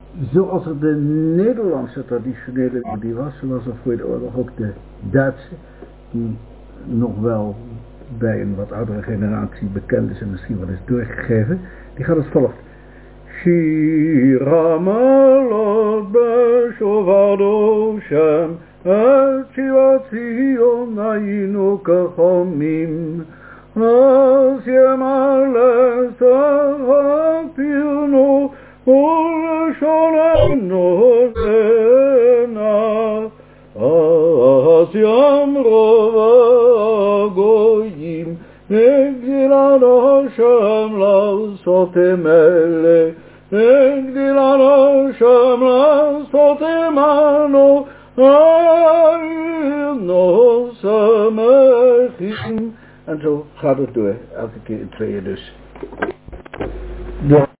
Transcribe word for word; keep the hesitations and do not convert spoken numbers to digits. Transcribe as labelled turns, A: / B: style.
A: zoals er de Nederlandse traditionele melodie was, zoals er voor de oorlog ook de Duitse, die nog wel bij een wat oudere generatie bekend is en misschien wel is doorgegeven, die gaat als volgt. Shira malot beshovado shem et shivat zion ayinu kachomim as yemale sahapirnu ulshonenu zena as yamro vagoyim negdilan Hashem לעשות מלך נגדיlan Hashem לעשות עמנו היינו שמחים. En zo gaat het door, elke keer in tweeën dus.